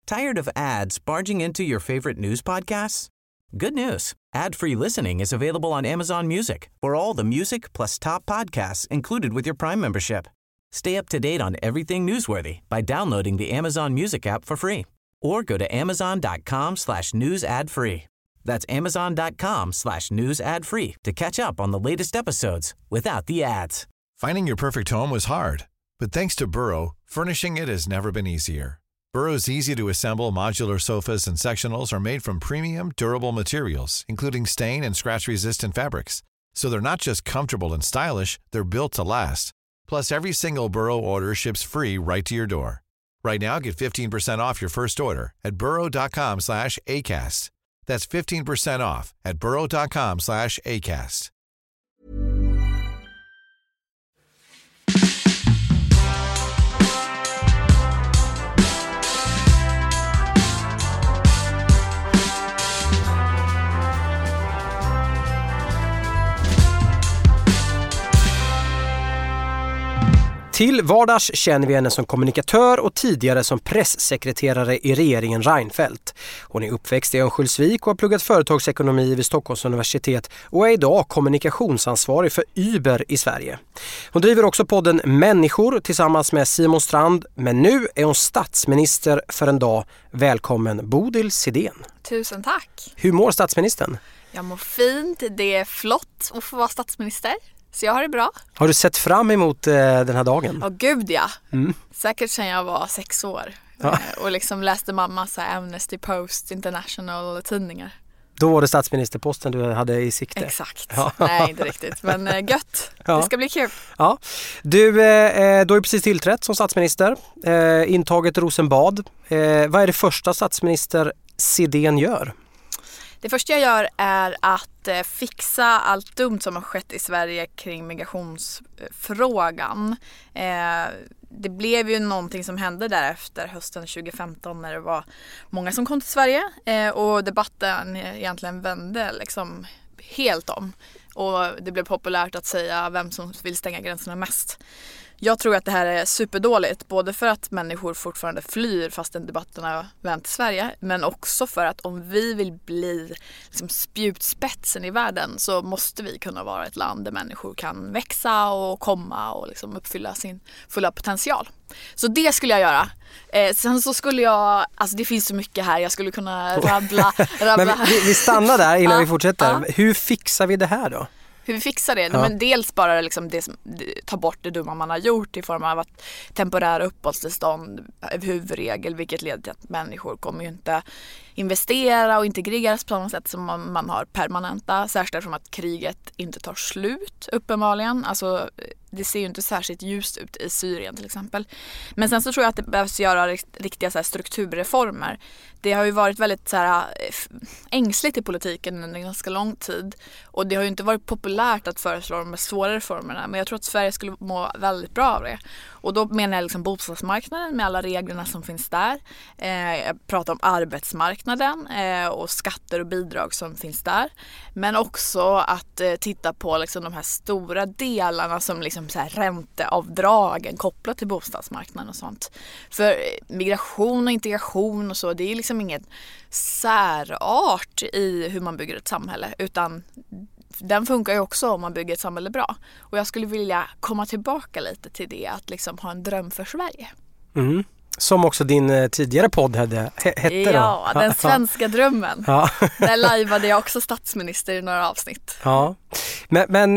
Tired of ads barging into your favorite news podcasts? Good news. Ad-free listening is available on Amazon Music for all the music plus top podcasts included with your Prime membership. Stay up to date on everything newsworthy by downloading the Amazon Music app for free or go to amazon.com/news ad free. That's amazon.com/news ad free to catch up on the latest episodes without the ads. Finding your perfect home was hard, but thanks to Burrow, furnishing it has never been easier. Burrow's easy-to-assemble modular sofas and sectionals are made from premium, durable materials, including stain and scratch-resistant fabrics. So they're not just comfortable and stylish, they're built to last. Plus, every single Burrow order ships free right to your door. Right now, get 15% off your first order at burrow.com/ACAST. That's 15% off at burrow.com/ACAST. Till vardags känner vi henne som kommunikatör och tidigare som pressekreterare i regeringen Reinfeldt. Hon är uppväxt i Örnsköldsvik och har pluggat företagsekonomi vid Stockholms universitet och är idag kommunikationsansvarig för Uber i Sverige. Hon driver också podden Människor tillsammans med Simon Strand, men nu är hon statsminister för en dag. Välkommen Bodil Sidén. Tusen tack. Hur mår statsministern? Jag mår fint, det är flott att få vara statsminister. Så jag har det bra. Har du sett fram emot den här dagen? Ja, gud ja. Säkert sedan jag var 6 år. Ja. Och liksom läste mamma så här Amnesty Post International tidningar. Då var det statsministerposten du hade i sikte. Exakt. Ja. Nej, inte riktigt. Men gött. Ja. Det ska bli kul. Ja. Du har ju precis tillträtt som statsminister. Intaget Rosenbad. Vad är det första statsminister Sidén gör? Det första jag gör är att fixa allt dumt som har skett i Sverige kring migrationsfrågan. Det blev ju någonting som hände därefter hösten 2015 när det var många som kom till Sverige och debatten egentligen vände liksom helt om. Och det blev populärt att säga vem som vill stänga gränserna mest. Jag tror att det här är superdåligt, både för att människor fortfarande flyr fastän debatterna har vänt till Sverige, men också för att om vi vill bli liksom spjutspetsen i världen så måste vi kunna vara ett land där människor kan växa och komma och liksom uppfylla sin fulla potential. Så det skulle jag göra. Sen så skulle jag, alltså det finns så mycket här, jag skulle kunna rabbla. Men vi stannar där innan vi fortsätter. Hur fixar vi det här då? Hur vi fixar det? Ja. Men dels bara liksom ta bort det dumma man har gjort i form av att temporära uppehållstillstånd är huvudregel, vilket leder till att människor kommer ju inte investera och integreras på samma sätt som man har permanenta, särskilt eftersom att kriget inte tar slut uppenbarligen. Alltså det ser ju inte särskilt ljust ut i Syrien till exempel. Men sen så tror jag att det behövs göra riktiga så här strukturreformer. Det har ju varit väldigt så här ängsligt i politiken under en ganska lång tid. Och det har ju inte varit populärt att föreslå de svåra reformerna. Men jag tror att Sverige skulle må väldigt bra av det. Och då menar jag liksom bostadsmarknaden med alla reglerna som finns där. Jag pratar om arbetsmarknaden och skatter och bidrag som finns där. Men också att titta på liksom de här stora delarna som liksom så här ränteavdragen kopplat till bostadsmarknaden och sånt. För migration och integration och så, det är liksom ingen särart i hur man bygger ett samhälle, utan den funkar ju också om man bygger ett samhälle bra. Och jag skulle vilja komma tillbaka lite till det, att liksom ha en dröm för Sverige. Mm. Som också din tidigare podd hette då. Ja, den svenska drömmen. Ja. Där lajvade jag också statsminister i några avsnitt. Ja. Men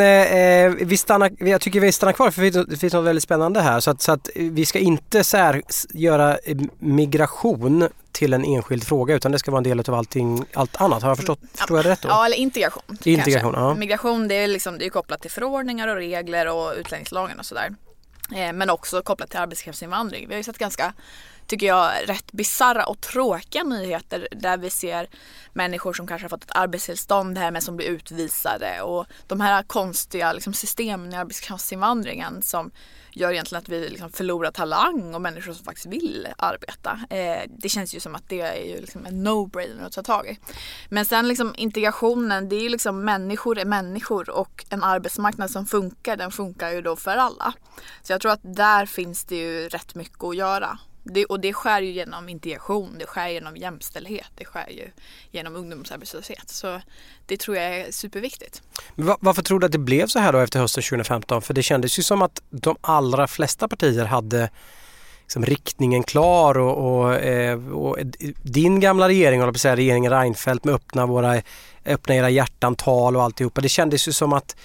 jag tycker vi stannar kvar, för det finns något väldigt spännande här. Så att vi ska inte göra migration till en enskild fråga, utan det ska vara en del av allt annat. Har jag förstår jag rätt då? Ja, eller integration. Ja. Migration, det är kopplat till förordningar och regler och utlänningslagen och sådär. Men också kopplat till arbetskraftsinvandring. Vi har ju sett ganska, tycker jag, rätt bizarra och tråkiga nyheter där vi ser människor som kanske har fått ett arbetstillstånd här men som blir utvisade, och de här konstiga liksom, systemen i arbetskraftsinvandringen som gör egentligen att vi liksom förlorar talang och människor som faktiskt vill arbeta. Det känns ju som att det är ju liksom en no-brainer att ta tag i. Men sen liksom integrationen, det är ju liksom människor är människor, och en arbetsmarknad som funkar, den funkar ju då för alla. Så jag tror att där finns det ju rätt mycket att göra. Det skär ju genom integration, det skär genom jämställdhet, det skär ju genom ungdomsarbetslöshet. Så det tror jag är superviktigt. Men varför tror du att det blev så här då efter hösten 2015? För det kändes ju som att de allra flesta partier hade liksom riktningen klar och din gamla regering, eller på att säga regeringen Reinfeldt, med öppna era hjärtan-tal och alltihopa. Det kändes ju som att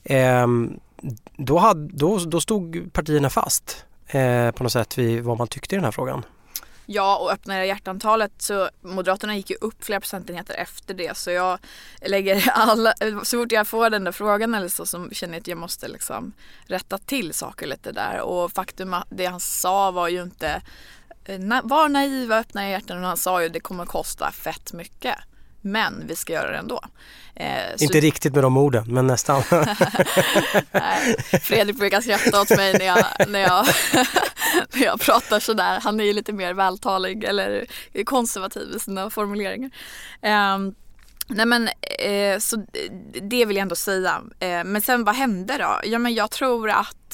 då stod partierna fast på något sätt vid vad man tyckte i den här frågan. Ja, och öppna era hjärtantalet, så Moderaterna gick ju upp flera procentenheter efter det, så jag lägger så fort jag får den där frågan eller så känner jag att jag måste liksom rätta till saker lite där, och faktum att det han sa var ju inte var naiva, öppna era hjärtan, och han sa ju det kommer kosta fett mycket. Men vi ska göra det ändå. Inte riktigt med de orden, men nästan. Nej, Fredrik brukar skratta åt mig när jag pratar sådär. Han är ju lite mer vältalig eller konservativ i sina formuleringar. Så det vill jag ändå säga. Men sen vad hände då? Ja, men jag tror att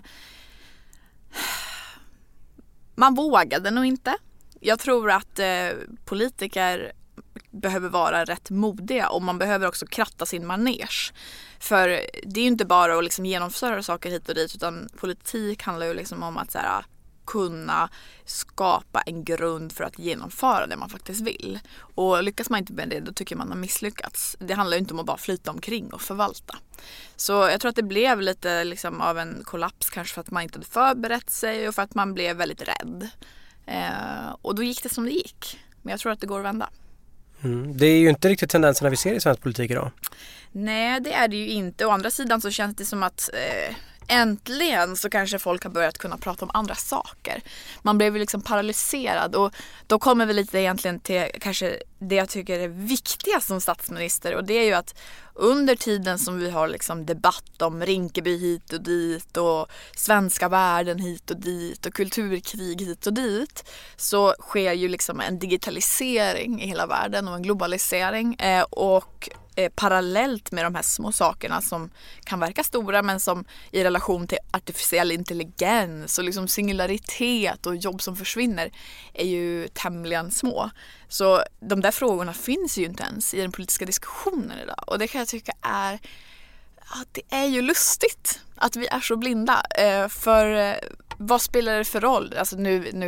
man vågade nog inte. Jag tror att politiker behöver vara rätt modiga, och man behöver också kratta sin manege. För det är ju inte bara att liksom genomföra saker hit och dit, utan politik handlar ju liksom om att så här, kunna skapa en grund för att genomföra det man faktiskt vill. Och lyckas man inte med det, då tycker man har misslyckats. Det handlar ju inte om att bara flyta omkring och förvalta. Så jag tror att det blev lite liksom av en kollaps, kanske för att man inte hade förberett sig och för att man blev väldigt rädd. Och då gick det som det gick. Men jag tror att det går att vända. Det är ju inte riktigt tendenserna vi ser i svensk politik idag. Nej, det är det ju inte. Å andra sidan så känns det som att äntligen så kanske folk har börjat kunna prata om andra saker. Man blev ju liksom paralyserad, och då kommer vi lite egentligen till kanske det jag tycker är viktigast som statsminister, och det är ju att under tiden som vi har liksom debatt om Rinkeby hit och dit och svenska världen hit och dit och kulturkrig hit och dit, så sker ju liksom en digitalisering i hela världen och en globalisering, och parallellt med de här små sakerna som kan verka stora, men som i relation till artificiell intelligens och liksom singularitet och jobb som försvinner är ju tämligen små. Så de där frågorna finns ju inte ens i den politiska diskussionen idag, och det kan jag tycka är att det är ju lustigt att vi är så blinda. För vad spelar det för roll? Alltså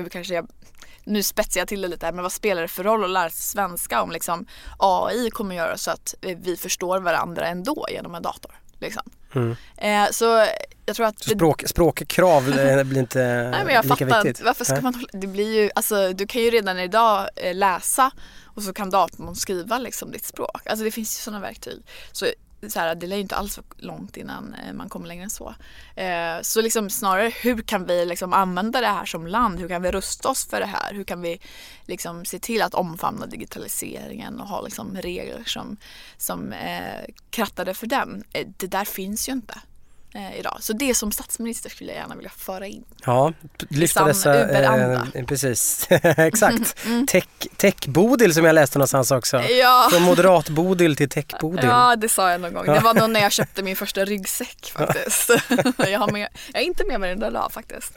nu spetsar jag till det lite här, men vad spelar det för roll att lära sig svenska om liksom AI kommer göra så att vi förstår varandra ändå genom en dator? Liksom. Så jag tror att språkkrav blir inte nej, men jag lika fattar viktigt. Varför ska man, det blir ju, alltså, du kan ju redan idag läsa, och så kan datorn skriva liksom ditt språk. Alltså det finns ju sådana verktyg. Så här, det är ju inte alls så långt innan man kommer längre än så. Så liksom snarare, hur kan vi liksom använda det här som land? Hur kan vi rusta oss för det här? Hur kan vi liksom se till att omfamna digitaliseringen och ha liksom regler som krattade för den? Det där finns ju inte idag. Så det som statsminister skulle jag gärna vilja föra in. Ja, lyfta dessa precis. Exakt. Tech-Bodil som jag läste någonstans också. Ja. Från moderat-Bodil till Tech-Bodil. Ja, det sa jag någon gång. Det var nog när jag köpte min första ryggsäck faktiskt. Jag är inte med mig den där dag faktiskt.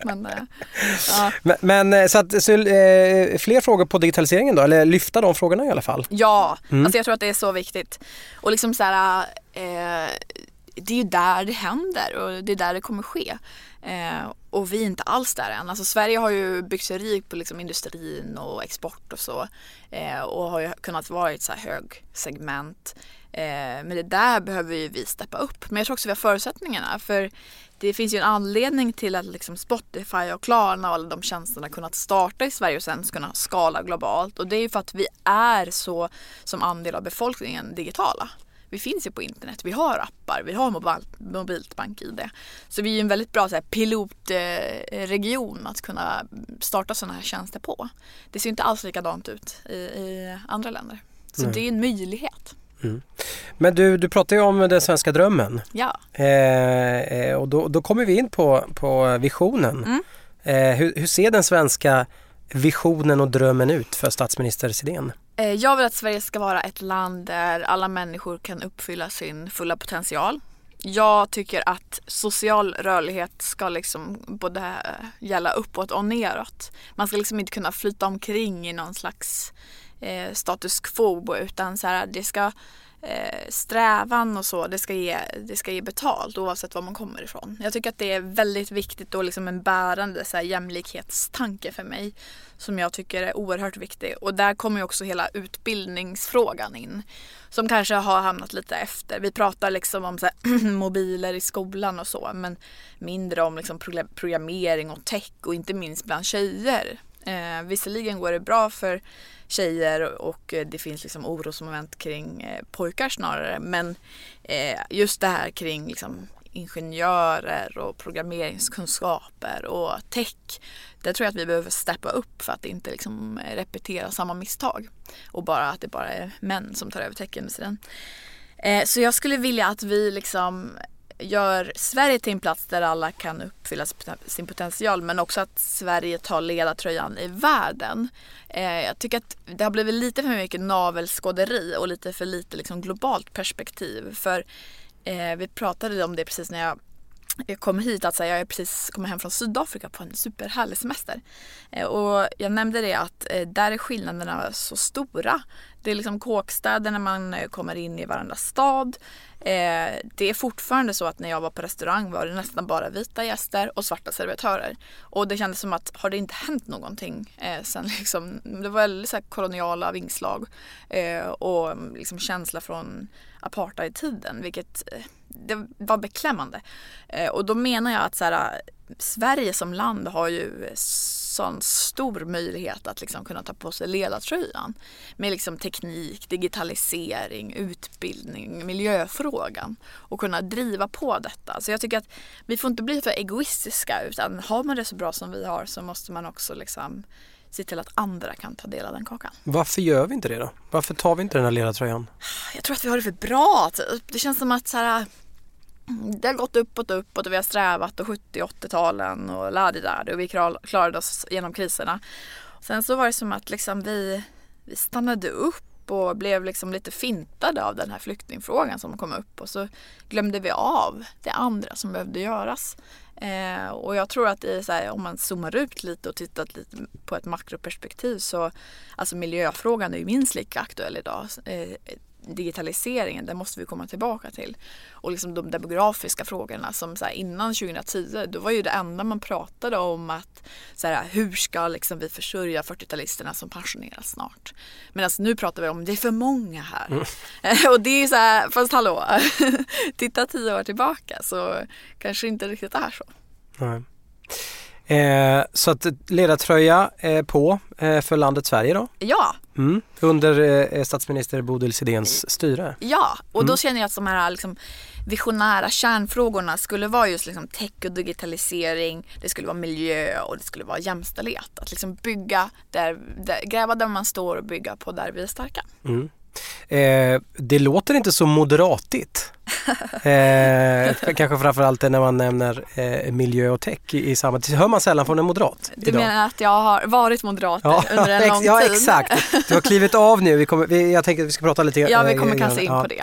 Men så fler frågor på digitaliseringen då? Eller lyfta de frågorna i alla fall? Ja, alltså jag tror att det är så viktigt. Och liksom så här, det är ju där det händer, och det är där det kommer ske. Och vi är inte alls där än. Alltså Sverige har ju byggt sig rik på liksom industrin och export och så. Och har ju kunnat vara i ett så här hög segment. Men det där behöver ju vi steppa upp. Men jag tror också vi har förutsättningarna. För det finns ju en anledning till att liksom Spotify och Klarna och alla de tjänsterna kunnat starta i Sverige och sen kunna skala globalt. Och det är ju för att vi är så som andel av befolkningen digitala. Vi finns ju på internet, vi har appar, vi har mobilt bank-ID. Så vi är ju en väldigt bra så här, pilotregion att kunna starta sådana här tjänster på. Det ser ju inte alls likadant ut i andra länder. Så det är en möjlighet. Men du pratar ju om den svenska drömmen. Ja. Och då kommer vi in på visionen. Hur ser den svenska visionen och drömmen ut för statsministersidén? Jag vill att Sverige ska vara ett land där alla människor kan uppfylla sin fulla potential. Jag tycker att social rörlighet ska liksom både gälla uppåt och neråt. Man ska liksom inte kunna flyta omkring i någon slags status quo, utan så här, det ska strävan och så, det ska ge betalt oavsett var man kommer ifrån. Jag tycker att det är väldigt viktigt och liksom en bärande så här, jämlikhetstanke för mig som jag tycker är oerhört viktig. Och där kommer ju också hela utbildningsfrågan in som kanske har hamnat lite efter. Vi pratar liksom om så här, mobiler i skolan och så, men mindre om liksom programmering och tech och inte minst bland tjejer. Visserligen går det bra för tjejer och det finns liksom orosmoment kring pojkar snarare, men just det här kring liksom ingenjörer och programmeringskunskaper och tech, det tror jag att vi behöver steppa upp för att inte liksom repetera samma misstag och att det bara är män som tar över techindustrin. Så jag skulle vilja att vi liksom gör Sverige till en plats där alla kan uppfylla sin potential, men också att Sverige tar ledartröjan i världen. Jag tycker att det har blivit lite för mycket navelskåderi och lite för lite liksom globalt perspektiv. För vi pratade om det precis när jag kom hit, att jag är precis kommit hem från Sydafrika på en superhärlig semester. Och jag nämnde det att där är skillnaderna så stora. Det är liksom kåkstäder när man kommer in i varandra stad. Det är fortfarande så att när jag var på restaurang var det nästan bara vita gäster och svarta servitörer. Och det kändes som att har det inte hänt någonting sen liksom, det var väldigt så här koloniala vingslag och liksom känsla från apartheidtiden, vilket det var beklämmande. Och då menar jag att så här, Sverige som land har ju sån stor möjlighet att liksom kunna ta på sig ledartröjan med liksom teknik, digitalisering, utbildning, miljöfrågan och kunna driva på detta. Så jag tycker att vi får inte bli för egoistiska, utan har man det så bra som vi har så måste man också liksom se till att andra kan ta del av den kakan. Varför gör vi inte det då? Varför tar vi inte den här ledartröjan? Jag tror att vi har det för bra. Det känns som att så här, det har gått uppåt och vi har strävat och 70-80-talen och där och vi klarade oss genom kriserna. Sen så var det som att liksom vi stannade upp och blev liksom lite fintade av den här flyktingfrågan som kom upp, och så glömde vi av det andra som behövde göras. Och jag tror att det är så här, om man zoomar ut lite och tittar lite på ett makroperspektiv, så alltså miljöfrågan är ju minst lika aktuell idag. Digitaliseringen, det måste vi komma tillbaka till. Och liksom de demografiska frågorna som så här, innan 2010, då var ju det enda man pratade om att så här, hur ska liksom vi försörja 40-talisterna som pensioneras snart. Men alltså, nu pratar vi om det är för många här. Och det är så här, fast hallå, titta 10 år tillbaka så kanske inte riktigt är så. Nej. Så att ledartröja på för landet Sverige då? Ja. Under statsminister Bodil Sidéns styre? Ja, och då känner jag att de här liksom visionära kärnfrågorna skulle vara just liksom tech och digitalisering, det skulle vara miljö och det skulle vara jämställdhet. Att liksom bygga gräva där man står och bygga på där vi är starka. Det låter inte så moderatigt. Kanske framförallt när man nämner miljö och tech i samma. Hör man sällan från en moderat idag. Du menar att jag har varit moderat under en lång tid? Ja, exakt. Du har klivit av nu. Jag tänker att vi ska prata lite. Ja, vi kommer kanske in på det.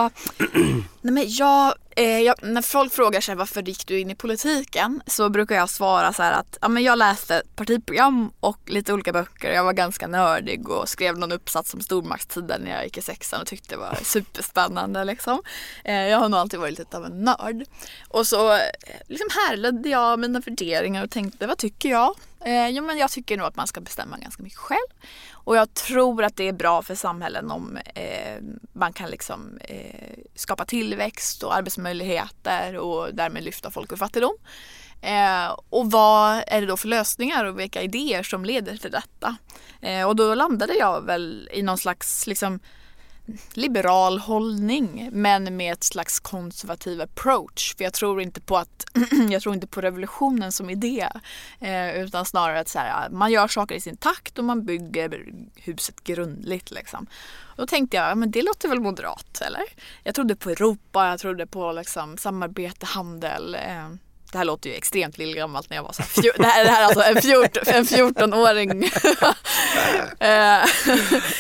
När folk frågar sig varför gick du in i politiken, så brukar jag svara så här att jag läste partiprogram och lite olika böcker. Jag var ganska nördig och skrev någon uppsats om stormaktstiden när jag gick i 6:an och tyckte det var superspännande liksom. Jag har nog alltid varit lite av en nörd. Och så liksom härledde jag mina värderingar och tänkte, vad tycker jag? Men jag tycker nog att man ska bestämma ganska mycket själv. Och jag tror att det är bra för samhällen om man kan liksom skapa tillväxt och arbetsmöjligheter och därmed lyfta folk ur fattigdom. Och vad är det då för lösningar och vilka idéer som leder till detta? Och då landade jag väl i någon slags liksom liberal hållning, men med ett slags konservativ approach. För jag tror inte på revolutionen som idé, utan snarare att så här, man gör saker i sin takt och man bygger huset grundligt liksom. Då tänkte jag, men det låter väl moderat, eller? Jag trodde på Europa, jag trodde på liksom samarbete, handel. Det här låter ju extremt lillgammalt när jag var så här, det här är alltså en 14-åring. Så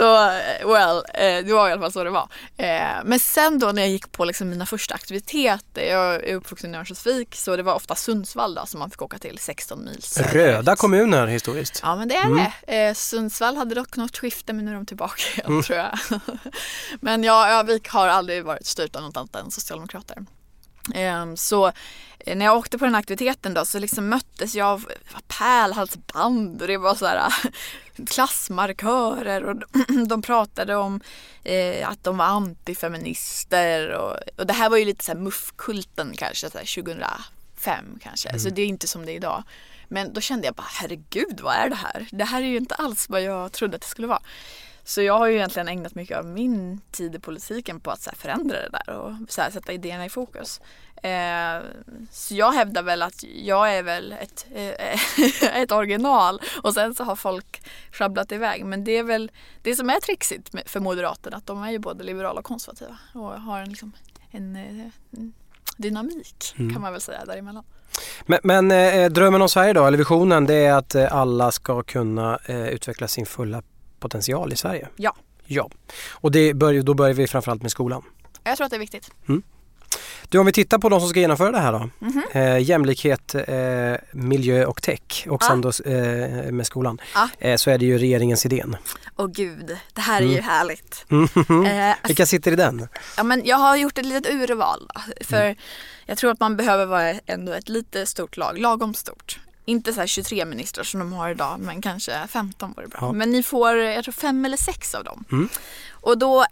det var i alla fall så det var. Men sen då när jag gick på liksom mina första aktiviteter, jag är uppvuxen i Örnsköldsvik, så det var ofta Sundsvall då, som man fick åka till 16 mil. Röda kommuner historiskt. Ja, men det är det. Sundsvall hade dock något skifte, men nu är de tillbaka igen, tror jag. Men Örnsköldsvik har aldrig varit styrt av något annat än socialdemokrater. Så när jag åkte på den aktiviteten då, så liksom möttes jag av pärlhalsband och det var så här klassmarkörer och de pratade om att de var antifeminister och det här var ju lite så här muffkulten kanske så här 2005 kanske, så det är inte som det är idag. Men då kände jag bara, herregud, vad är det här? Det här är ju inte alls vad jag trodde att det skulle vara. Så jag har ju egentligen ägnat mycket av min tid i politiken på att så här förändra det där och så här sätta idéerna i fokus. Så jag hävdar väl att jag är väl ett original och sen så har folk schabblat iväg. Men det är väl det som är trixigt för Moderaterna, att de är ju både liberala och konservativa och har en dynamik kan man väl säga däremellan. Men drömmen om Sverige då, eller visionen, det är att alla ska kunna utveckla sin fulla potential i Sverige? Ja. Och då börjar vi framförallt med skolan. Jag tror att det är viktigt. Du, om vi tittar på de som ska genomföra det här då. Jämlikhet, miljö och tech och sen då med skolan. Så är det ju regeringens idén. Åh gud, det här är ju härligt. Vilka sitter i den? Ja, men jag har gjort ett litet urval då, för jag tror att man behöver vara ändå ett lite stort lag, lagom stort. Inte så här 23 ministrar som de har idag, men kanske 15 var det bra. Men ni får, jag tror 5 eller 6 av dem. Och då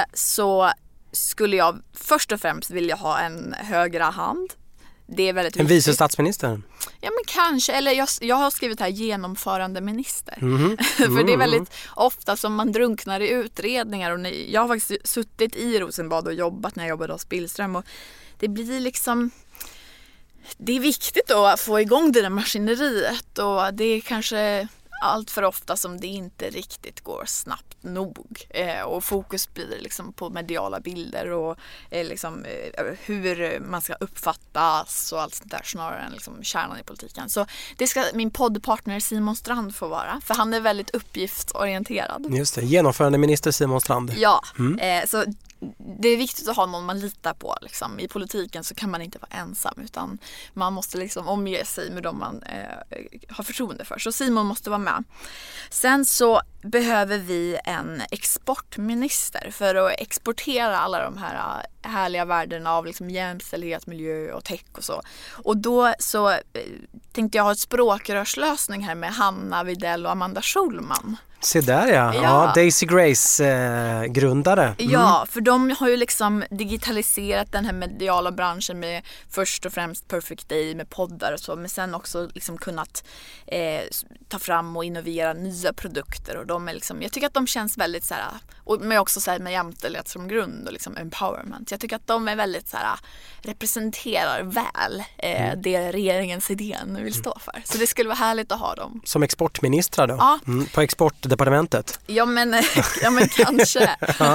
så skulle jag först och främst vilja ha en högra hand. Det är väldigt viktigt. En vice statsminister? Ja, men kanske. Eller jag har skrivit här genomförande minister. För det är väldigt ofta som man drunknar i utredningar. Och jag har faktiskt suttit i Rosenbad och jobbat när jag jobbade hos Billström. Och det blir liksom... Det är viktigt då att få igång det där maskineriet. Och det är kanske... allt för ofta som det inte riktigt går snabbt nog. Och fokus blir liksom på mediala bilder och liksom, hur man ska uppfattas och allt sånt där snarare än liksom kärnan i politiken. Så det ska min poddpartner Simon Strand få vara. För han är väldigt uppgiftsorienterad. Just det, genomförande minister Simon Strand. Ja, så det är viktigt att ha någon man litar på. Liksom. I politiken så kan man inte vara ensam utan man måste liksom omge sig med dem man har förtroende för. Så Simon måste vara med. Sen så behöver vi en exportminister för att exportera alla de här härliga värdena av liksom jämställdhet, miljö och tech och så. Och då så tänkte jag ha ett språkrörslösning här med Hanna Widell och Amanda Schulman. Se där ja. Daisy Grace grundare. Ja, för de har ju liksom digitaliserat den här mediala branschen med först och främst Perfect Day med poddar och så, men sen också liksom kunnat ta fram och innovera nya produkter och de är liksom, jag tycker att de känns väldigt så här, och med också så här med jämställdhet som grund och liksom empowerment. Jag tycker att de är väldigt så här, representerar väl det regeringens idén vill stå för. Så det skulle vara härligt att ha dem. Som exportministrar då? Ja. På exportdepartementet? Ja men kanske.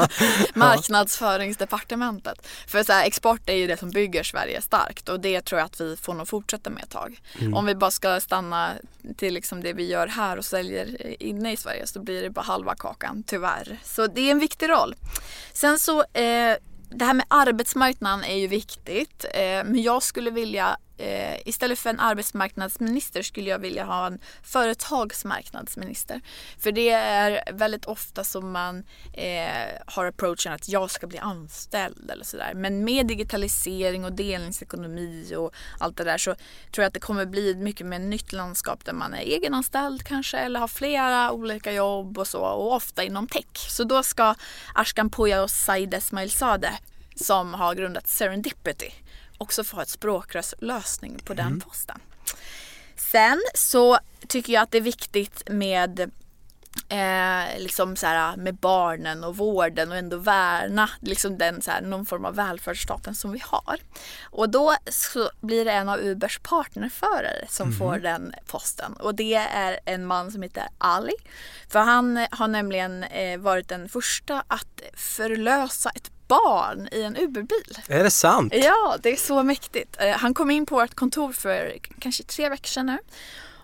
Marknadsföringsdepartementet. För så här, export är ju det som bygger Sverige starkt och det tror jag att vi får nog fortsätta med ett tag. Om vi bara ska stanna till liksom det vi gör här och säljer inne i Sverige så blir det bara halva kakan, tyvärr. Så det är en viktig roll. Sen så det här med arbetsmarknaden är ju viktigt, men jag skulle vilja istället för en arbetsmarknadsminister skulle jag vilja ha en företagsmarknadsminister. För det är väldigt ofta som man har approachen att jag ska bli anställd eller sådär. Men med digitalisering och delningsekonomi och allt det där så tror jag att det kommer bli mycket mer nytt landskap där man är egenanställd kanske eller har flera olika jobb och så och ofta inom tech. Så då ska Ashkan Poya och Said Esmailzadeh som har grundat Serendipity också få ett språkrörslösning på den posten. Sen så tycker jag att det är viktigt med liksom så här, med barnen och vården och ändå värna liksom den så här, någon form av välfärdsstaten som vi har. Och då så blir det en av Ubers partnerförare som får den posten. Och det är en man som heter Ali. För han har nämligen varit den första att förlösa ett barn i en Uberbil. Är det sant? Ja, det är så mäktigt. Han kom in på vårt kontor för kanske 3 veckor sedan nu.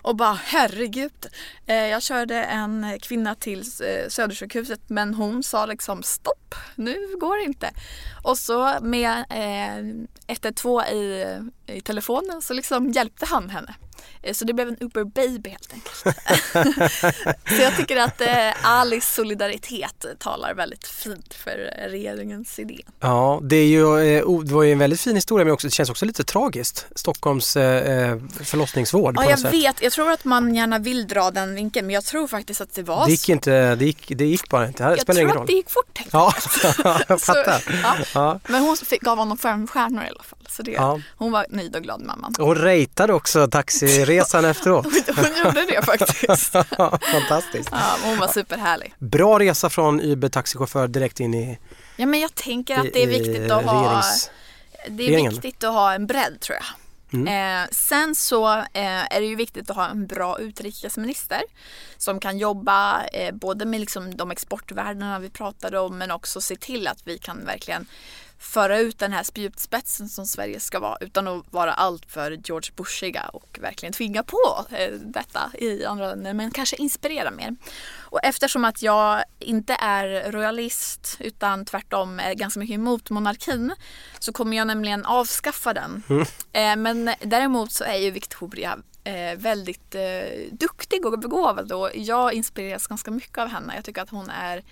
och bara herregud. Jag körde en kvinna till Södersjukhuset men hon sa liksom stopp, nu går det inte. Och så med 112 i telefonen så liksom hjälpte han henne. Så det blev en Uber baby helt enkelt. Så jag tycker att Alice solidaritet talar väldigt fint för regeringens idé. Ja, det var ju en väldigt fin historia, men också, det känns också lite tragiskt. Stockholms förlossningsvård på något sätt. Vet. Jag tror att man gärna vill dra den vinkeln, men jag tror faktiskt att det var... Det gick bara inte. Jag tror att det gick fort. Ja, jag fattar. Så, ja. Men hon gav honom 5 stjärnor i alla fall. Så hon var nöjd och glad mamman. Hon ratade också taxiresan efteråt. Hon gjorde det faktiskt. Fantastiskt. Ja, hon var superhärlig. Bra resa från Uber-taxichaufför direkt in i... Ja, men jag tänker att det är viktigt att ha... Det är viktigt att ha en bredd, tror jag. Sen så är det ju viktigt att ha en bra utrikesminister som kan jobba både med liksom de exportvärdena vi pratade om, men också se till att vi kan verkligen föra ut den här spjutspetsen som Sverige ska vara utan att vara allt för George Bushiga och verkligen tvinga på detta i andra länder, men kanske inspirera mer. Och eftersom att jag inte är royalist utan tvärtom är ganska mycket emot monarkin, så kommer jag nämligen avskaffa den. Men däremot så är ju Victoria väldigt duktig och begåvad, och jag inspireras ganska mycket av henne. Jag tycker att hon är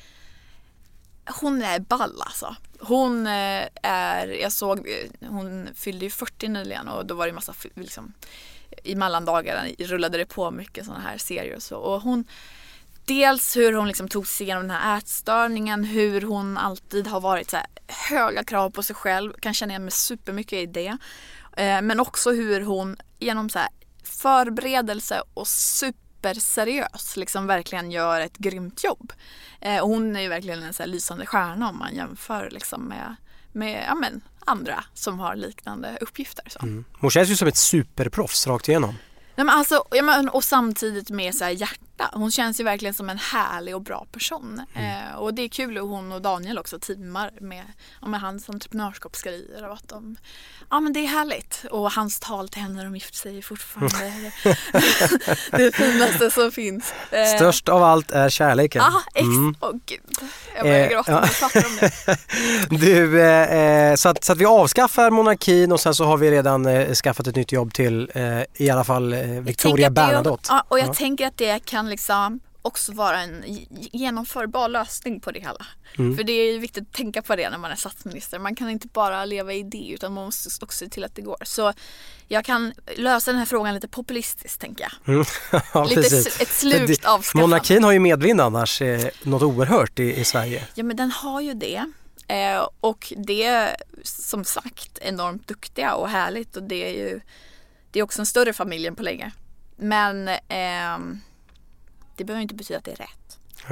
ball alltså. Hon fyllde ju 40 nyligen, och då var det massa liksom, i mellandagarna rullade det på mycket såna här serier och så. Och hon, dels hur hon liksom tog sig igenom den här ätstörningen, hur hon alltid har varit så här, höga krav på sig själv, kan känna igen mig supermycket i det. Men också hur hon genom så här förberedelse och superseriös liksom verkligen gör ett grymt jobb. Och hon är ju verkligen en så här lysande stjärna om man jämför liksom med andra som har liknande uppgifter. Så. Hon känns ju som ett superproffs rakt igenom. Ja, men alltså, och samtidigt med så här hjärta. Hon känns ju verkligen som en härlig och bra person. Och det är kul att hon och Daniel också teamar med hans entreprenörskapsgrejer och att de... Ja, men det är härligt. Och hans tal till henne när de gift sig är fortfarande det finaste som finns. Störst av allt är kärleken. Ja, åh gud. Jag börjar gråta när jag pratar om det. Så att vi avskaffar monarkin, och sen så har vi redan skaffat ett nytt jobb till i alla fall Victoria Bernadotte. Ja, och jag tänker att det kan liksom också vara en genomförbar lösning på det hela. För det är ju viktigt att tänka på det när man är statsminister. Man kan inte bara leva i det, utan man måste också se till att det går. Så jag kan lösa den här frågan lite populistiskt, tänker jag. Ja, lite ett slukt avskaffande. Monarkin har ju medvind annars något oerhört i Sverige. Ja, men den har ju det. Och det är som sagt enormt duktiga och härligt. Och det är också en större familj än på länge. Men det behöver inte betyda att det är rätt.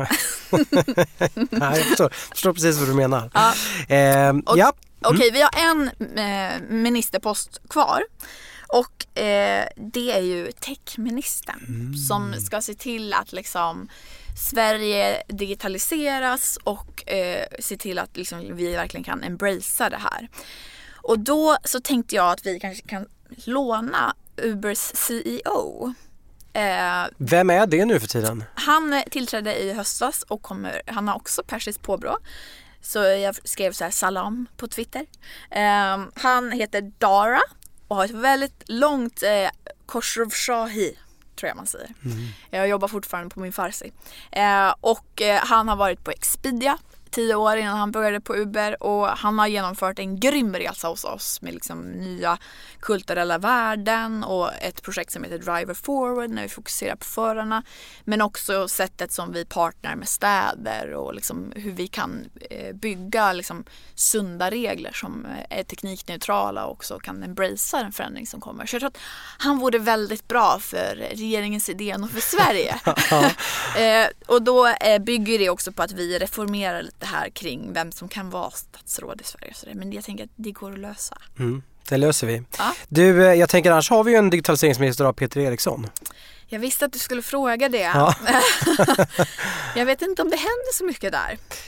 Nej, jag förstår precis vad du menar. Ja. Okej, vi har en ministerpost kvar. Och det är ju techministern som ska se till att liksom Sverige digitaliseras och se till att liksom vi verkligen kan embracea det här. Och då så tänkte jag att vi kanske kan låna Ubers CEO. Vem är det nu för tiden? Han tillträdde i höstas och han har också persiskt påbrå. Så jag skrev så här salam på Twitter. Han heter Dara och har ett väldigt långt Khosrowshahi, tror jag man säger. Jag jobbar fortfarande på min farsi. Och han har varit på Expedia 10 år innan han började på Uber, och han har genomfört en grym resa hos oss med liksom nya kulturella värden och ett projekt som heter Driver Forward när vi fokuserar på förarna, men också sättet som vi partner med städer och liksom hur vi kan bygga liksom sunda regler som är teknikneutrala och också kan embracea den förändring som kommer. Så jag tror att han vore väldigt bra för regeringens idén och för Sverige. Och då bygger det också på att vi reformerar lite här kring vem som kan vara statsråd i Sverige. Men jag tänker att det går att lösa. Det löser vi. Ja. Du, jag tänker annars har vi ju en digitaliseringsminister av Peter Eriksson. Jag visste att du skulle fråga det. Ja. Jag vet inte om det händer så mycket där.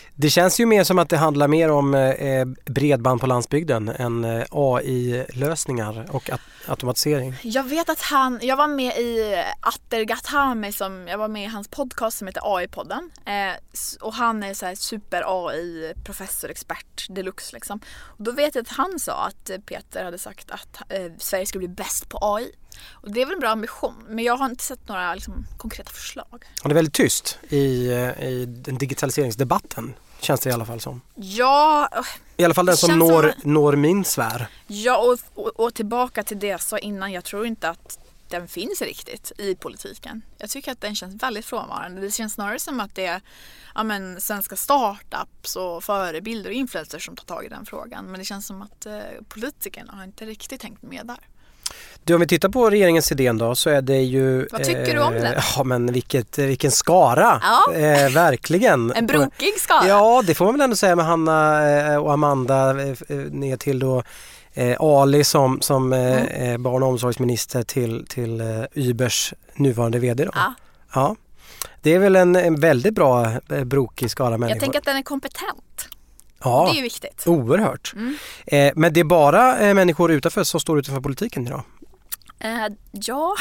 Det känns ju mer som att det handlar mer om bredband på landsbygden än AI-lösningar och automatisering. Jag vet att jag var med i Atter Gathami, jag var med i hans podcast som heter AI-podden. Och han är så här super AI-professor, expert deluxe liksom. Och då vet jag att han sa att Peter hade sagt att Sverige skulle bli bäst på AI. Och det är väl en bra ambition, men jag har inte sett några liksom konkreta förslag. Och det är väldigt tyst i den digitaliseringsdebatten, känns det i alla fall som. Ja. I alla fall den som når min sfär. Ja, och tillbaka till det jag sa innan, jag tror inte att den finns riktigt i politiken. Jag tycker att den känns väldigt frånvarande. Det känns snarare som att det är svenska startups och förebilder och influencers som tar tag i den frågan. Men det känns som att politikerna har inte riktigt tänkt med där. Du, om vi tittar på regeringens idén då, så är det ju... Vad tycker du om det? Ja, men vilken skara. Ja. Verkligen. En brokig skara. Ja, det får man väl ändå säga med Hanna och Amanda ner till då Ali som barn- och omsorgsminister till Ubers nuvarande vd då. Ja. Ja. Det är väl en väldigt bra brokig skara människor. Jag tänker att den är kompetent. Ja, det är ju viktigt. Oerhört. Men det är bara människor utanför som står utanför politiken idag? Ja.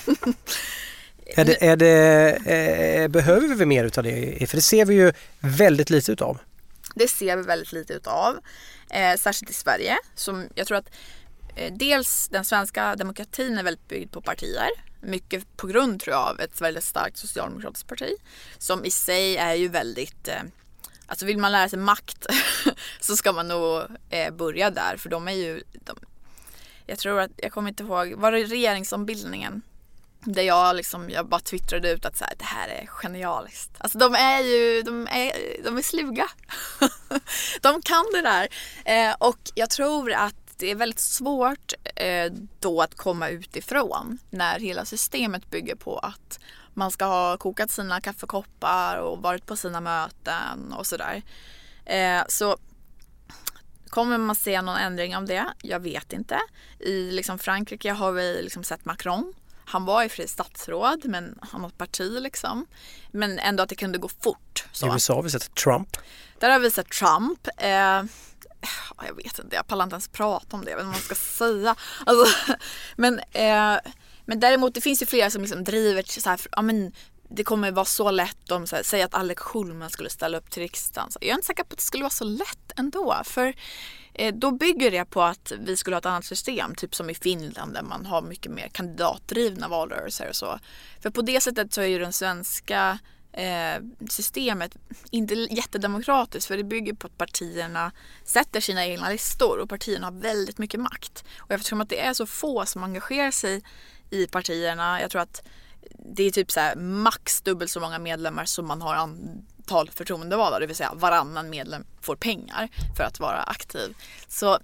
Behöver vi mer utav det? För det ser vi ju väldigt lite utav. Det ser vi väldigt lite utav. Särskilt i Sverige. Som jag tror att dels den svenska demokratin är väldigt byggd på partier. Mycket på grund, tror jag, av ett väldigt starkt socialdemokratiskt parti. Som i sig är ju väldigt... Alltså vill man lära sig makt så ska man nog börja där. För de är ju... Jag tror att, jag kommer inte ihåg, var det regeringsombildningen? Där jag bara twittrade ut att så här, det här är genialiskt. Alltså de är sluga. De kan det där. Och jag tror att det är väldigt svårt då att komma utifrån när hela systemet bygger på att man ska ha kokat sina kaffekoppar och varit på sina möten och sådär. Så kommer man se någon ändring av det? Jag vet inte. I liksom Frankrike har vi liksom sett Macron. Han var ju fri statsråd, men han har ett parti liksom. Men ändå att det kunde gå fort. Så. I USA har vi sett Trump. Där har vi sett Trump. Jag vet inte, jag pallar inte ens prata om det. Vad man ska säga. Alltså, men däremot, det finns ju flera som liksom driver så här, ja men det kommer vara så lätt om så här, säg att Alex Schulman skulle ställa upp till riksdagen. Så jag är inte säker på att det skulle vara så lätt ändå. För då bygger det på att vi skulle ha ett annat system. Typ som i Finland där man har mycket mer kandidatdrivna valrörelser och så. För på det sättet så är ju den svenska systemet inte jättedemokratiskt. För det bygger på att partierna sätter sina egna listor. Och partierna har väldigt mycket makt. Och eftersom att det är så få som engagerar sig i partierna. Jag tror att det är typ så här max dubbelt så många medlemmar som man har antal förtroendevalda. Det vill säga varannan medlem får pengar för att vara aktiv. Så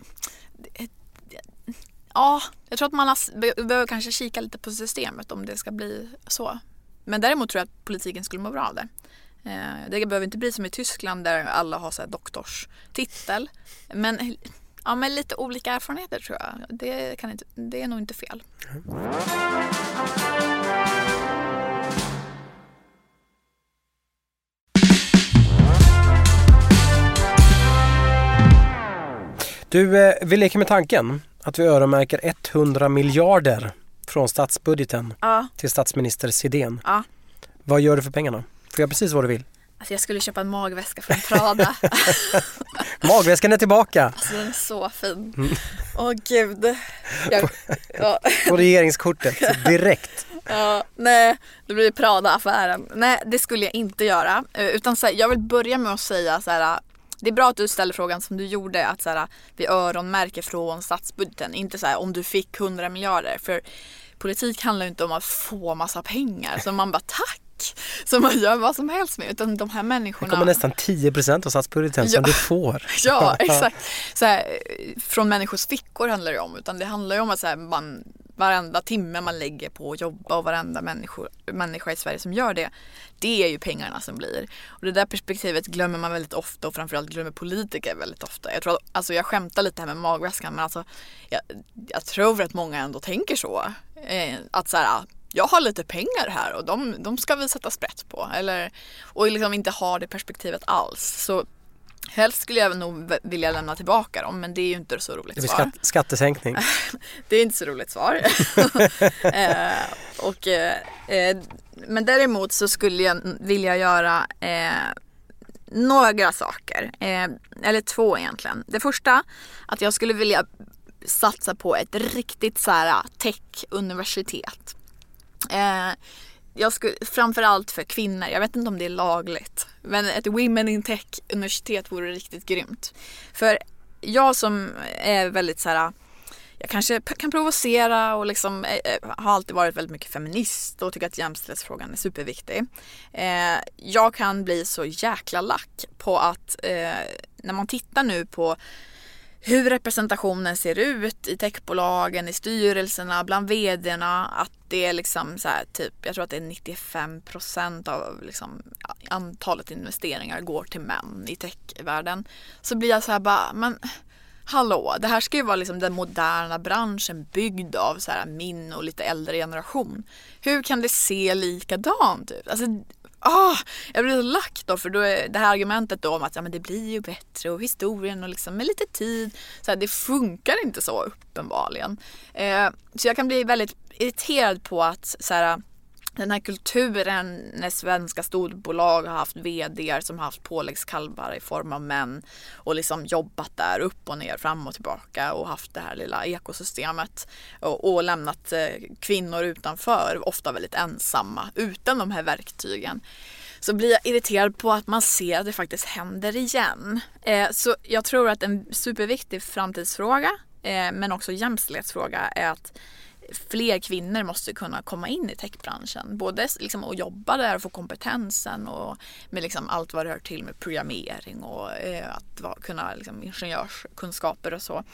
ja, jag tror att man behöver kanske kika lite på systemet om det ska bli så. Men däremot tror jag att politiken skulle må bra av det. Det behöver inte bli som i Tyskland där alla har så här doktorstitel. Men ja, med lite olika erfarenheter tror jag. Det är nog inte fel. Du, vi leker med tanken att vi öronmärker 100 miljarder från statsbudgeten till statsminister Sidén. Ja. Vad gör du för pengarna? Får jag precis vad du vill? Alltså jag skulle köpa en magväska från Prada. Magväskan är tillbaka. Alltså den är så fin. Åh gud. På regeringskortet, direkt. Ja, nej, det blir Prada-affären. Nej, det skulle jag inte göra. Utan så här, jag vill börja med att säga så här. Det är bra att du ställer frågan som du gjorde, att så här, vi öronmärker från statsbudgeten. Inte så här, om du fick 100 miljarder. För politik handlar ju inte om att få massa pengar. Så man bara tack. Så man gör vad som helst med. Utan de här människorna... Det kommer nästan 10% av statsbudgeten som du får. Ja, exakt. Så här, från människors fickor handlar det om. Utan det handlar ju om att så här, varenda timme man lägger på att jobba och varenda människa i Sverige som gör det, det är ju pengarna som blir. Och det där perspektivet glömmer man väldigt ofta, och framförallt glömmer politiker väldigt ofta. Jag tror att, alltså jag skämtar lite här med magväskan, men alltså jag tror att många ändå tänker så. Att så här, jag har lite pengar här och de ska vi sätta sprätt på. Och liksom inte ha det perspektivet alls. Så Helst skulle jag nog vilja lämna tillbaka dem, men det är ju inte så roligt svar. Det är skattesänkning. Det är inte så roligt svar. Men däremot så skulle jag vilja göra några saker. Eller 2 egentligen. Det första, att jag skulle vilja satsa på ett riktigt så här tech-universitet. Jag skulle, framförallt för kvinnor, jag vet inte om det är lagligt, men ett Women in Tech-universitet vore riktigt grymt. För jag som är väldigt så här, jag kanske kan provocera och liksom har alltid varit väldigt mycket feminist och tycker att jämställdhetsfrågan är superviktig. Jag kan bli så jäkla lack på att när man tittar nu på hur representationen ser ut i techbolagen, i styrelserna, bland vd:arna, att det är liksom så här, typ, jag tror att det är 95% av liksom antalet investeringar går till män i techvärlden. Så blir jag så här bara, men hallå, det här ska ju vara liksom den moderna branschen byggd av så här min och lite äldre generation. Hur kan det se likadant ut? Alltså, jag blir så lack då, för då är det här argumentet då om att ja, men det blir ju bättre och historien och liksom med lite tid, så här, det funkar inte så uppenbarligen. Så jag kan bli väldigt irriterad på att så här, den här kulturen när svenska storbolag har haft vd:ar som har haft påläggskalvar i form av män och liksom jobbat där upp och ner, fram och tillbaka och haft det här lilla ekosystemet och lämnat kvinnor utanför, ofta väldigt ensamma, utan de här verktygen. Så blir jag irriterad på att man ser att det faktiskt händer igen. Så jag tror att en superviktig framtidsfråga, men också jämställdhetsfråga, är att fler kvinnor måste kunna komma in i techbranschen. Både liksom att jobba där och få kompetensen och med liksom allt vad det hör till med programmering och att kunna liksom ingenjörskunskaper och så.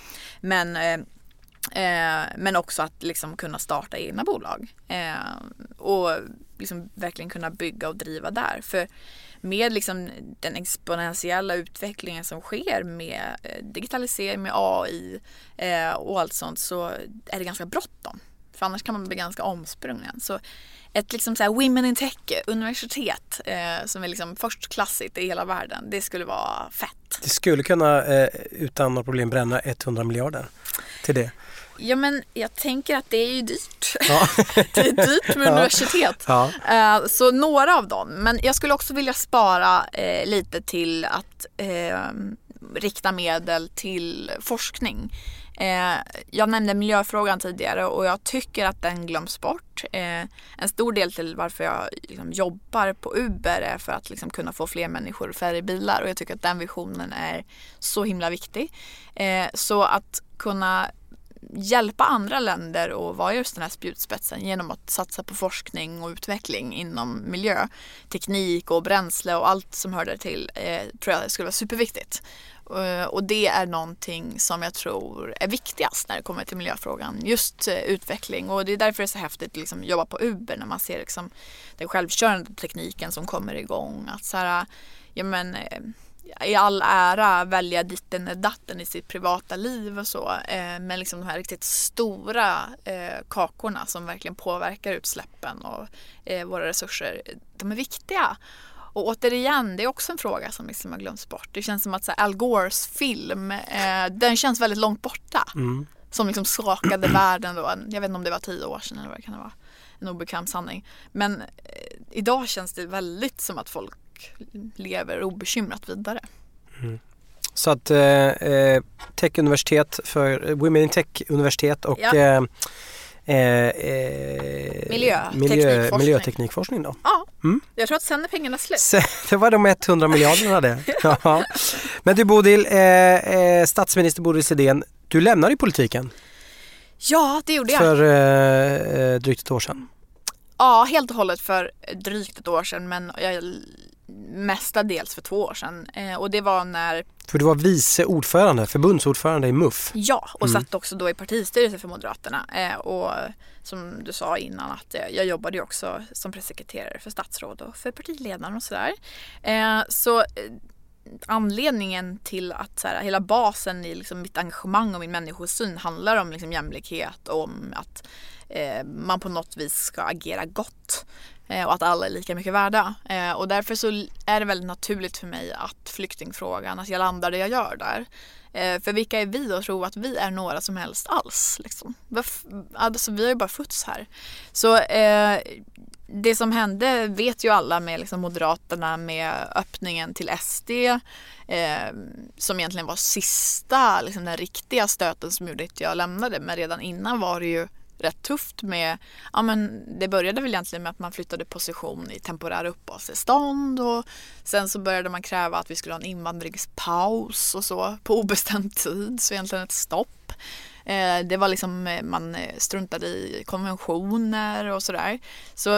Men också att liksom kunna starta egna bolag. Och liksom verkligen kunna bygga och driva där. För med liksom den exponentiella utvecklingen som sker med digitalisering, med AI och allt sånt, så är det ganska bråttom. För annars kan man bli ganska omsprungen. Så ett liksom så här Women in Tech-universitet som är liksom förstklassigt i hela världen, det skulle vara fett. Det skulle kunna utan några problem bränna 100 miljarder till det. Ja, men jag tänker att det är ju dyrt. Ja. Det är dyrt med universitet. Ja. Så några av dem. Men jag skulle också vilja spara lite till att rikta medel till forskning. Jag nämnde miljöfrågan tidigare och jag tycker att den glöms bort. En stor del till varför jag liksom jobbar på Uber är för att liksom kunna få fler människor färre bilar, och jag tycker att den visionen är så himla viktig. Så att kunna hjälpa andra länder och vara just den här spjutspetsen genom att satsa på forskning och utveckling inom miljö, teknik och bränsle och allt som hör där till, tror jag skulle vara superviktigt. Och det är någonting som jag tror är viktigast när det kommer till miljöfrågan, just utveckling. Och det är därför det är så häftigt att liksom jobba på Uber när man ser liksom den självkörande tekniken som kommer igång. Att så här, ja men i all ära välja ditten och datten i sitt privata liv och så, men liksom de här riktigt stora kakorna som verkligen påverkar utsläppen och våra resurser, de är viktiga. Och återigen, det är också en fråga som liksom har glömts bort. Det känns som att så här, Al Gores film, den känns väldigt långt borta. Som liksom skakade världen då. Jag vet inte om det var 10 år sedan eller vad det kan vara. En obekväm sanning. Men idag känns det väldigt som att folk lever obekymrat vidare. Så att techuniversitet för Women in Tech-universitet och miljöteknikforskning då. Ja, jag tror att sen är pengarna slut. Det var de 100 miljarderna det. Ja. Men du Bodil, statsminister Bodil Sidén, du lämnade i politiken. Ja, det gjorde jag. För drygt ett år sedan. Ja, helt och hållet för drygt ett år sedan, men mestadels för 2 år sedan. Och det var när... För du var vice ordförande, förbundsordförande i MUF. Ja, och satt också då i partistyrelsen för Moderaterna. Och som du sa innan, att jag jobbade ju också som pressekreterare för statsråd och för partiledaren och sådär. Så anledningen till att så här, hela basen i liksom mitt engagemang och min människosyn handlar om liksom jämlikhet, om att man på något vis ska agera gott och att alla är lika mycket värda. Och därför så är det väldigt naturligt för mig att flyktingfrågan, att jag landar det jag gör där. För vilka är vi att tro att vi är några som helst alls? Liksom. Alltså, vi har ju bara fötts här. Så det som hände vet ju alla med liksom Moderaterna, med öppningen till SD, som egentligen var sista, liksom den riktiga stöten som gjorde att jag lämnade. Men redan innan var det ju rätt tufft med, ja men det började väl egentligen med att man flyttade position i temporär uppehållstillstånd och sen så började man kräva att vi skulle ha en invandringspaus och så på obestämd tid, så egentligen ett stopp. Det var liksom, man struntade i konventioner och sådär. Så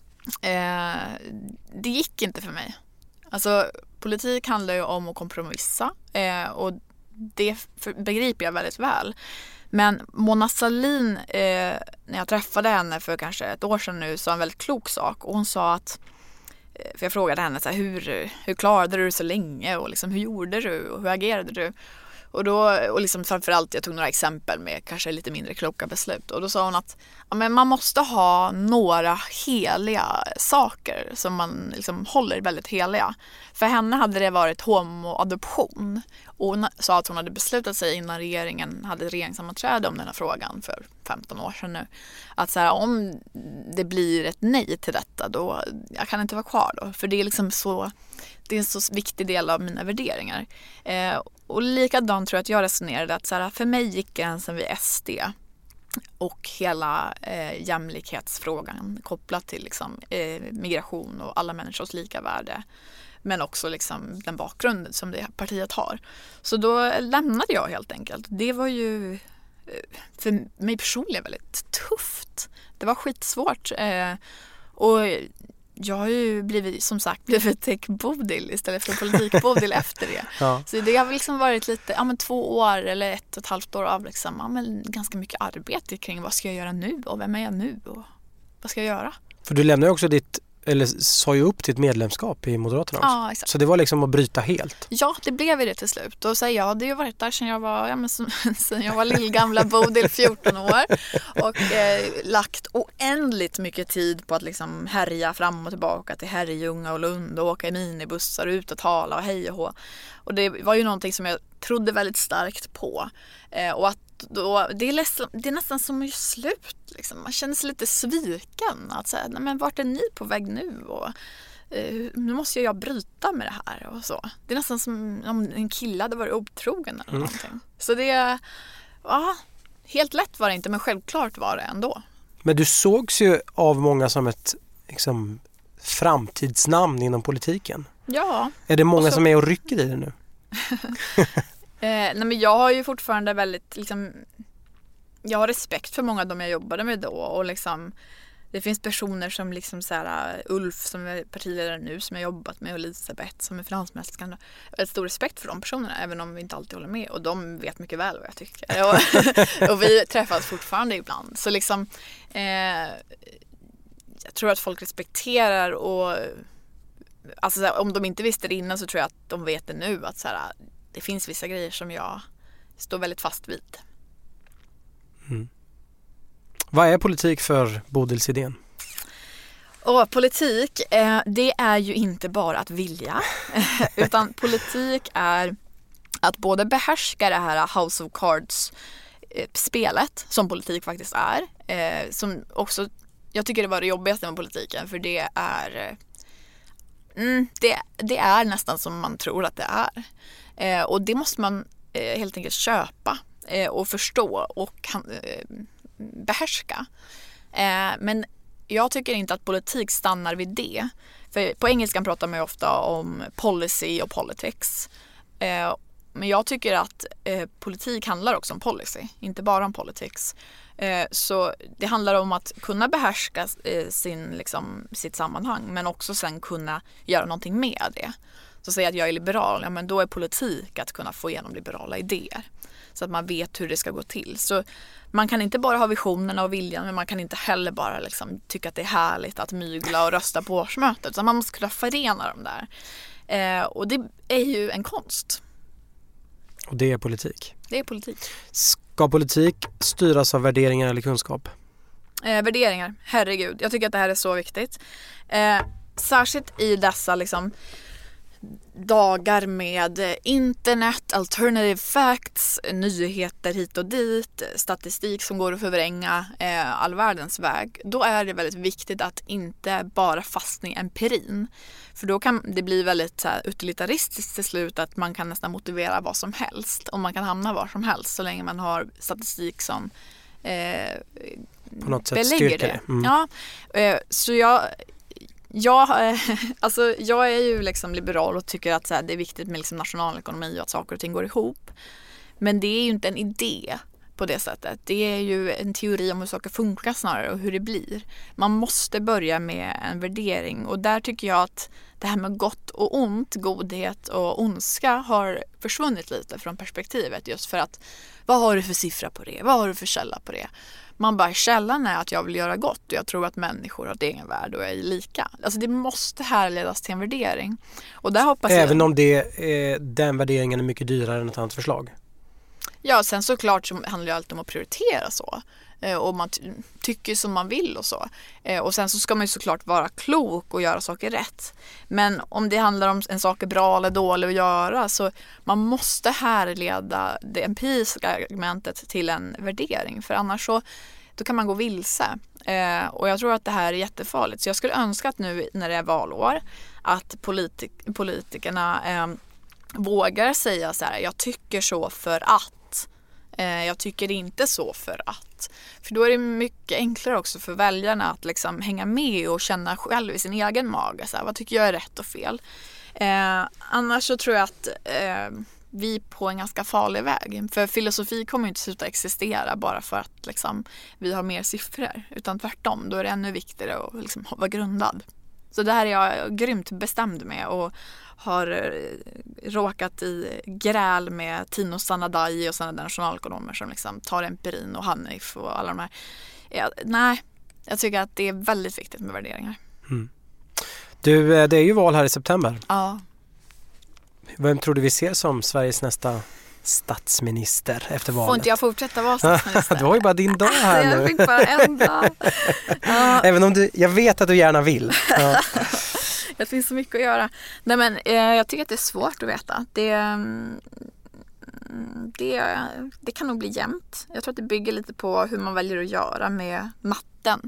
det gick inte för mig. Alltså politik handlar ju om att kompromissa och det begriper jag väldigt väl. Men Mona Sahlin, när jag träffade henne för kanske ett år sedan nu, sa en väldigt klok sak. Och hon sa att, för jag frågade henne så här, hur klarade du så länge och liksom, hur gjorde du och hur agerade du? Och liksom framförallt, jag tog några exempel med kanske lite mindre kloka beslut. Och då sa hon att ja, men man måste ha några heliga saker som man liksom håller väldigt heliga. För henne hade det varit homoadoption. Och hon sa att hon hade beslutat sig innan regeringen hade regeringssammanträde om den här frågan för 15 år sedan nu. Att så här, om det blir ett nej till detta, då jag kan inte vara kvar då. För det är liksom så, det är en så viktig del av mina värderingar. Och likadant tror jag att jag resonerade att så här, för mig gick gränsen vid SD och hela jämlikhetsfrågan kopplat till liksom, migration och alla människors lika värde. Men också liksom den bakgrunden som det partiet har. Så då lämnade jag helt enkelt. Det var ju för mig personligen väldigt tufft. Det var skitsvårt. Och jag har ju blivit tech-bodil istället för politikbodil efter det. Ja. Så det har liksom varit lite 2 år eller 1,5 år av liksom, ganska mycket arbete kring vad ska jag göra nu och vem är jag nu och vad ska jag göra? För du lämnade ju också sa ju upp ditt medlemskap i Moderaterna också. Ja, exakt. Så det var liksom att bryta helt. Ja, det blev det till slut. Och så jag hade ju varit där sedan jag var lillgamla Bodil 14 år och lagt oändligt mycket tid på att liksom härja fram och tillbaka till Herrljunga och Lund och åka i minibussar ut och tala och hej och hå. Och det var ju någonting som jag trodde väldigt starkt på. Och att då, det är nästan som att göra slut. Liksom. Man känner sig lite sviken. Att säga, nej, men vart är ni på väg nu? Och, nu måste jag bryta med det här. Och så. Det är nästan som om en kille hade varit otrogen eller någonting. Så det, helt lätt var det inte, men självklart var det ändå. Men du sågs ju av många som ett liksom, framtidsnamn inom politiken. Ja. Är det många som är och rycker i det nu? Nej, men jag har ju fortfarande väldigt liksom, jag har respekt för många av dem jag jobbade med då och liksom, det finns personer som liksom så här, Ulf som är partiledare nu som jag jobbat med och Elisabeth som är finansminister. Jag har väldigt stor respekt för de personerna även om vi inte alltid håller med och de vet mycket väl vad jag tycker och vi träffas fortfarande ibland så liksom jag tror att folk respekterar och alltså, så här, om de inte visste det innan så tror jag att de vet det nu att så här, det finns vissa grejer som jag står väldigt fast vid. Mm. Vad är politik för Bodils idén? Och politik, det är ju inte bara att vilja. Utan politik är att både behärska det här House of Cards-spelet, som politik faktiskt är. Som också, jag tycker det var det jobbigaste med politiken, för det är... det är nästan som man tror att det är. Och det måste man helt enkelt köpa och förstå och behärska. Men jag tycker inte att politik stannar vid det. För på engelskan pratar man ju ofta om policy och politics. Men jag tycker att politik handlar också om policy, inte bara om politics. Så det handlar om att kunna behärska sitt sammanhang men också sen kunna göra någonting med det. Så säga att jag är liberal, ja, men då är politik att kunna få igenom liberala idéer. Så att man vet hur det ska gå till. Så man kan inte bara ha visionerna och viljan, men man kan inte heller bara liksom tycka att det är härligt att mygla och rösta på årsmötet. Så man måste kunna förena dem där. Och det är ju en konst. Och det är politik? Det är politik. Ska politik styras av värderingar eller kunskap? Värderingar, herregud. Jag tycker att det här är så viktigt. Särskilt i dessa liksom dagar med internet, alternative facts, nyheter hit och dit, statistik som går att förvränga all världens väg. Då är det väldigt viktigt att inte bara fastna i empirin. För då kan det bli väldigt så här, utilitaristiskt till slut, att man kan nästan motivera vad som helst. Och man kan hamna var som helst så länge man har statistik som på något sätt belägger styrker det. Ja, så jag är ju liksom liberal och tycker att så här, det är viktigt med liksom nationalekonomi och att saker och ting går ihop. Men det är ju inte en idé på det sättet. Det är ju en teori om hur saker funkar snarare och hur det blir. Man måste börja med en värdering, och där tycker jag att det här med gott och ont, godhet och ondska har försvunnit lite från perspektivet, just för att vad har du för siffra på det? Vad har du för källa på det? Man bara, källan är att jag vill göra gott och jag tror att människor har ett egen värde och är lika. Alltså det måste härledas till en värdering. Och där hoppas även om den värderingen är mycket dyrare än ett annat förslag. Ja, sen såklart så handlar det alltid om att prioritera så. Och man tycker som man vill och så. Och sen så ska man ju såklart vara klok och göra saker rätt. Men om det handlar om en sak är bra eller dålig att göra, så man måste härleda det empiriska argumentet till en värdering. För annars så då kan man gå vilse. Och jag tror att det här är jättefarligt. Så jag skulle önska att nu när det är valår att politikerna vågar säga så här: jag tycker så för att. Jag tycker inte så för att. För då är det mycket enklare också för väljarna att liksom hänga med och känna själv i sin egen mage. Så här, vad tycker jag är rätt och fel? Annars så tror jag att vi är på en ganska farlig väg. För filosofi kommer inte sluta existera bara för att liksom, vi har mer siffror. Utan tvärtom, då är det ännu viktigare att liksom, vara grundad. Så det här är jag grymt bestämd med och har råkat i gräl med Tino Sanadai och sådana nationalekonomer som liksom tar empirin och Hanif och alla de här. Nej, jag tycker att det är väldigt viktigt med värderingar. Mm. Du, det är ju val här i september. Ja. Vem tror du vi ser som Sveriges nästa statsminister efter valet? Får inte jag fortsätta vara statsminister? Du har ju bara din dag här nu. Jag fick bara en dag. Även om jag vet att du gärna vill. Ja. Det finns så mycket att göra. Nej, men jag tycker att det är svårt att veta. Det kan nog bli jämnt. Jag tror att det bygger lite på hur man väljer att göra med matten.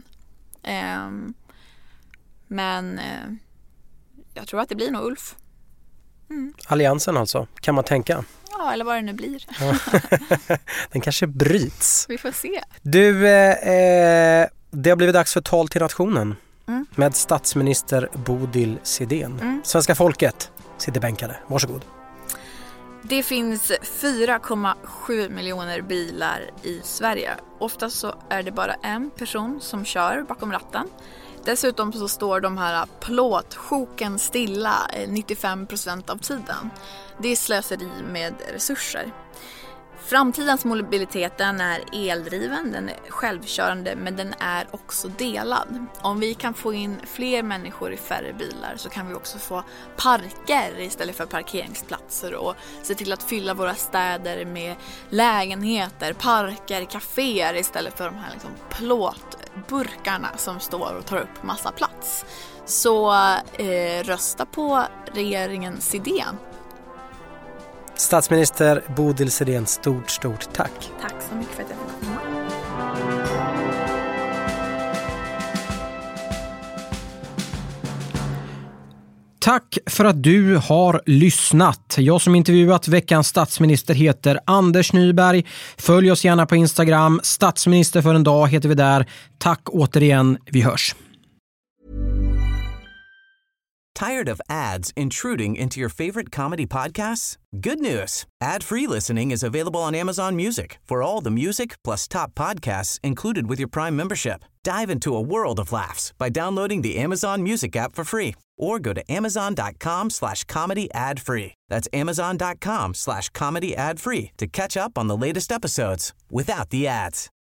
Men jag tror att det blir nog Ulf. Mm. Alliansen alltså, kan man tänka? Ja, eller vad det nu blir. Den kanske bryts. Vi får se. Du, det har blivit dags för tal till nationen. Med statsminister Bodil Sidén. Svenska folket sitter bänkade. Varsågod. Det finns 4,7 miljoner bilar i Sverige. Oftast så är det bara en person som kör bakom ratten. Dessutom så står de här plåtsjoken stilla 95% av tiden. Det är slöseri med resurser. Framtidens mobiliteten är eldriven, den är självkörande, men den är också delad. Om vi kan få in fler människor i färre bilar så kan vi också få parker istället för parkeringsplatser och se till att fylla våra städer med lägenheter, parker, kaféer istället för de här liksom plåtburkarna som står och tar upp massa plats. Så rösta på regeringen Sidén. Statsminister Bodil Sidén, stort tack. Tack så mycket för att jag fick komma. Tack för att du har lyssnat. Jag som intervjuat veckans statsminister heter Anders Nyberg. Följ oss gärna på Instagram. Statsminister för en dag heter vi där. Tack återigen, vi hörs. Tired of ads intruding into your favorite comedy podcasts? Good news. Ad-free listening is available on Amazon Music for all the music plus top podcasts included with your Prime membership. Dive into a world of laughs by downloading the Amazon Music app for free or go to amazon.com/comedy ad-free. That's amazon.com/comedy ad-free to catch up on the latest episodes without the ads.